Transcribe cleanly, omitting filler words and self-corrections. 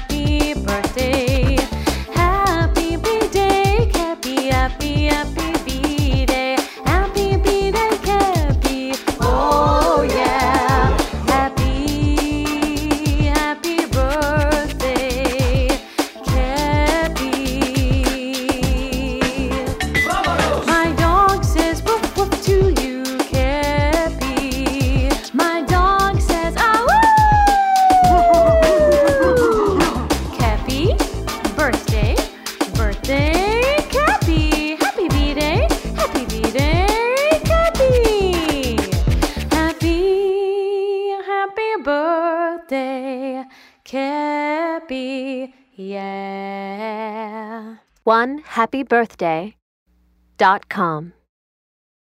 happy birthday. Happy B-Day, Cappy, happy, happy B-Day. Happy B-Day, Cappy, oh yeah. Happy, happy birthday, Cappy. My dog says woof woof to you, Cappy. My dog says ah woo. Cappy, birthday, birthday, Cappy. Happy B-Day, happy B-Day, Cappy. Happy, happy birthday, Cappy, yeah. OneHappyBirthday.com